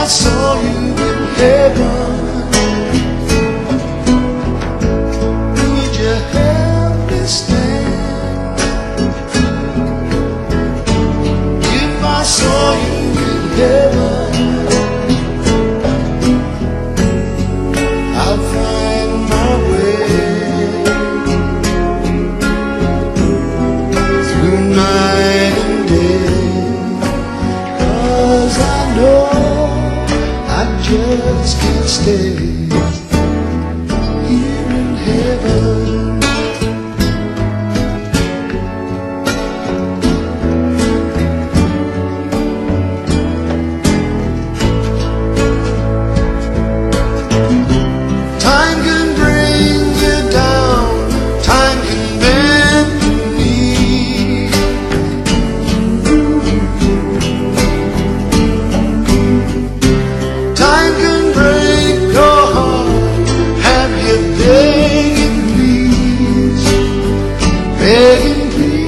saw you in heaven, would you help me stand? If I saw you in heaven, I'll find my way through night and day, 'cause I know I just can't stay here in heaven. Time can bring you down, time can bend the knee. Time can break your heart, have you begging please, begging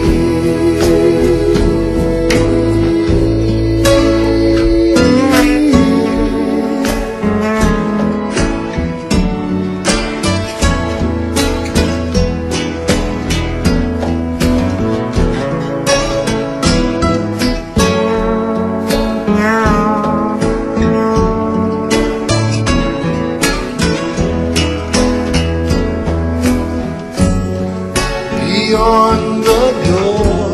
beyond the door.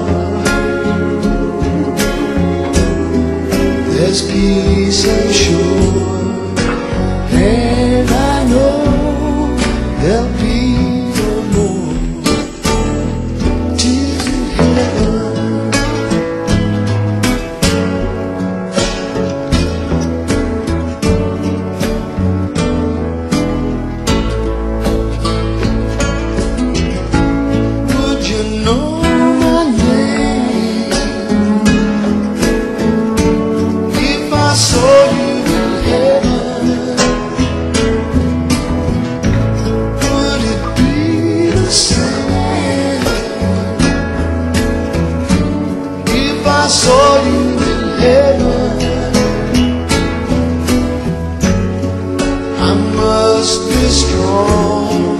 There's peace and shore, and I know there'll be no more tears in heaven. You know my name if I saw you in heaven, would it be the same if I saw you in heaven? I must be strong,